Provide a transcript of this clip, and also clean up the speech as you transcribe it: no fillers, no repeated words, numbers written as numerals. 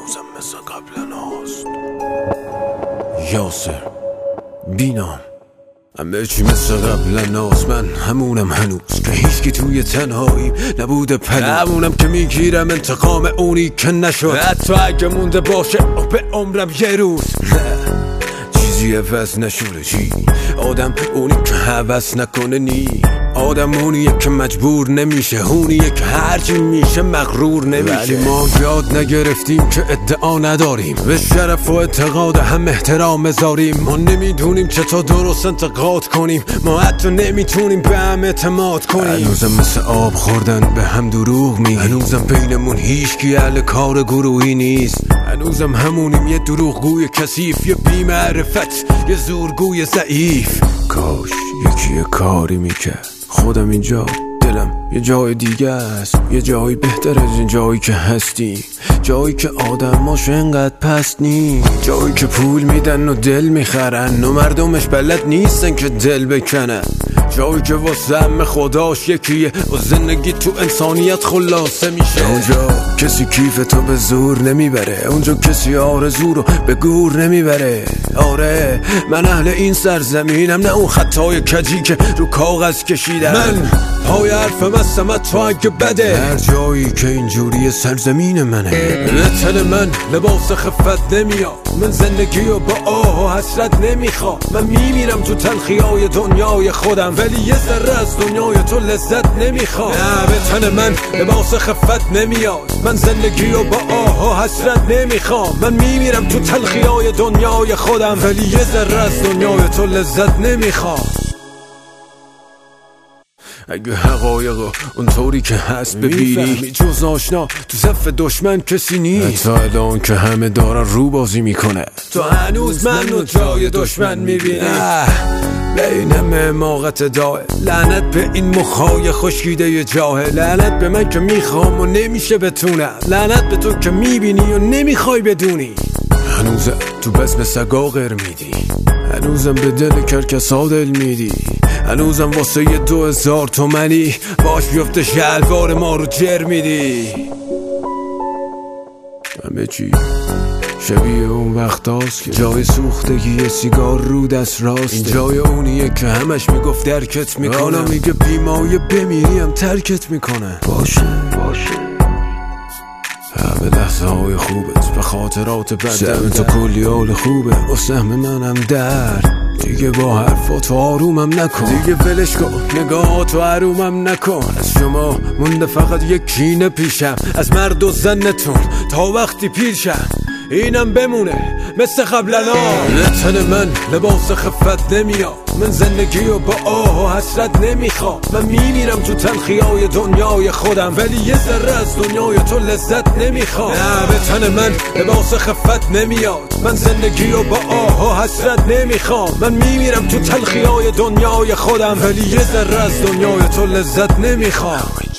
هنوزم مثل قبل هاست. یاسر بینام همه چی مثل قبل هاست. من همونم هنوز که هیچکی توی تنهایی نبوده پنو. همونم که میگیرم انتقام اونی که نشد، حتی اگه مونده باشه به عمرم یه روز. چیزی عوض نشده. چی؟ آدم اونی که هوس نکنه نی. آدم اونیه که مجبور نمیشه، اونیه که هرچی میشه مغرور نمیشه. ولی ما یاد نگرفتیم که ادعا نداریم، به شرف و اعتقاد هم احترام بذاریم. ما نمیدونیم چطور درست انتقاد کنیم، ما حتی نمیتونیم به هم اعتماد کنیم. هنوزم مثل آب خوردن به هم دروغ میگیم، هنوزم بینمون هیچکی اهل کار گروهی نیست. هنوزم همونیم، یه دروغگوی کثیف، یه بی‌معرفت، یه زورگوی ضعیف. کاش یکی کاری میکرد. خودم اینجا، دلم یه جای دیگه است، یه جایی بهتر از این جایی که هستیم. جایی که آدماش انقدر پست نی، جایی که پول میدن و دل میخرن و مردمش بلد نیستن که دل بکنن. جایی که واسه همه خداش یکیه و زندگی تو انسانیت خلاصه میشه. اونجا کسی کیف تو به زور نمیبره، اونجا کسی آرزو رو به گور نمیبره. آره من اهل این سرزمینم، نه اون خطای کجی که رو کاغذ کشیدم. من پای حرفم هستم تو اگه بده، هر جایی که اینجوری سرزمین منه. تن من لباس خفت نمیاد، من زندگی رو با آه و حسرت نمیخوام. من میمیرم تو تلخیای دنیای خودم، ولی یه ذره از دنیای تو لذت نمیخوام. نه به تن من لباس خفت نمیاد، من زندگی رو با آه و حسرت نمیخوام. من میمیرم تو تلخیای دنیای خودم، ولی یه ذره از دنیای تو لذت نمیخوام. اگه حقایقو اونطوری که هست ببینی، جز آشنا تو صف دشمن کسی نیست. حتی الان که همه دارن رو بازی میکنه، تو هنوز منو جای دشمن میبینی. به این همه حماقت داه، لعنت به این مخای خشکیده جاهل. لعنت به من که میخوام و نمیشه بتونم، لعنت به تو که میبینی و نمیخوای بدونی. هنوزم تو بزم سگا غیر میدی، هنوزم به دل کرکسا دل میدی، هنوزم واسه یه 2000 تومنی باش بیفته شلوار ما رو جر میدی. همه چی شبیه اون وقت هاست که جای سوختگی یه سیگار رو دست راست. این جای اونیه که همش میگفت درکت میکنه، حالا میگه بیمایه بمیریم ترکت میکنه. باشه همه لحظه های خوبت به خاطرات بدم، تو کلی حال خوبه و سهم منم درد. دیگه با حرفاتو آرومم نکن، دیگه ولش کن نگاهاتو حرومم نکن. از شما مونده فقط یک کینه پیشم، از مرد و زنتون تا وقتی پیر شم اینم بمونه مثل قبلنا. تن من لباس خفت نمیاد، من زندگی رو با آه و حسرت نمیخوام. من میمیرم تو تلخیای دنیای خودم، ولی یه ذره از دنیای تو لذت نمیخوام. نه به تن من لباس خفت نمیاد، من زندگی رو با آه و حسرت نمیخوام. من میمیرم تو تلخیای دنیای خودم، ولی یه ذره از دنیای تو لذت نمیخوام.